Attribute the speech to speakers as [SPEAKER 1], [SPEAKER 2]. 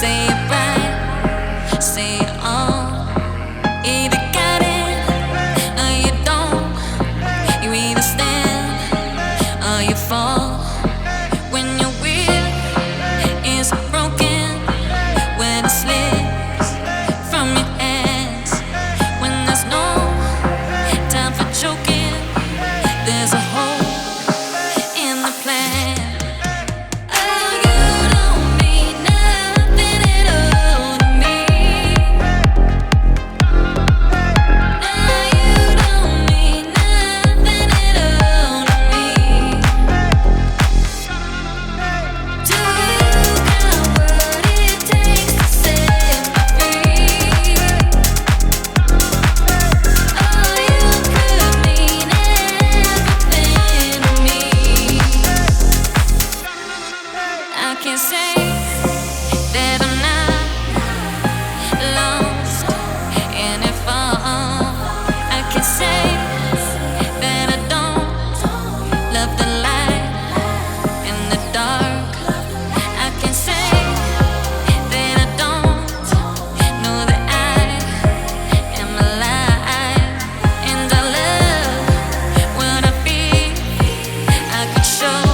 [SPEAKER 1] Say it right, say it all. Either got it or you don't. You either stand or you fall. When your will is broken, when it slips from your hands, when there's no time for joking, there's a hole in the plan. Oh, you don't mean nothing at all to me. No, you don't mean nothing at all to me. Do you got what it takes to set me free? Oh, you could mean everything to me. I can say that I'm not lost in it all. I can say that I don't love the light in the dark. I can say that I don't know that I am alive, and I love what I feel. I could show